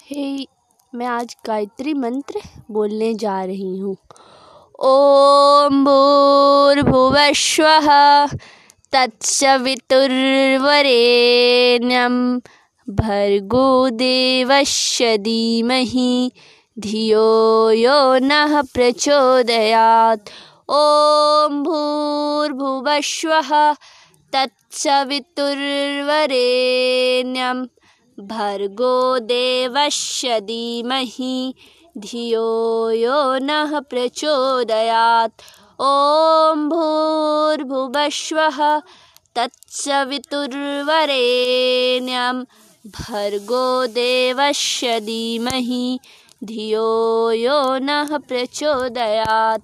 हे, मैं आज गायत्री मंत्र बोलने जा रही हूँ। ओम भूर्भुवस्वः तत्सवितुर्वरेण्यं भर्गो देवस्य धीमहि धियो यो नः प्रचोदयात्। ओम भूर्भुवस्वः तत्सवितुर्वरेण्यं भर्गो देवस्य धीमहि धियो यो नः प्रचोदयात्। ओम भूर्भुवस्वः तत्सवितुर्वरेण्यं भर्गो देवस्य धीमहि धियो यो नः प्रचोदयात्।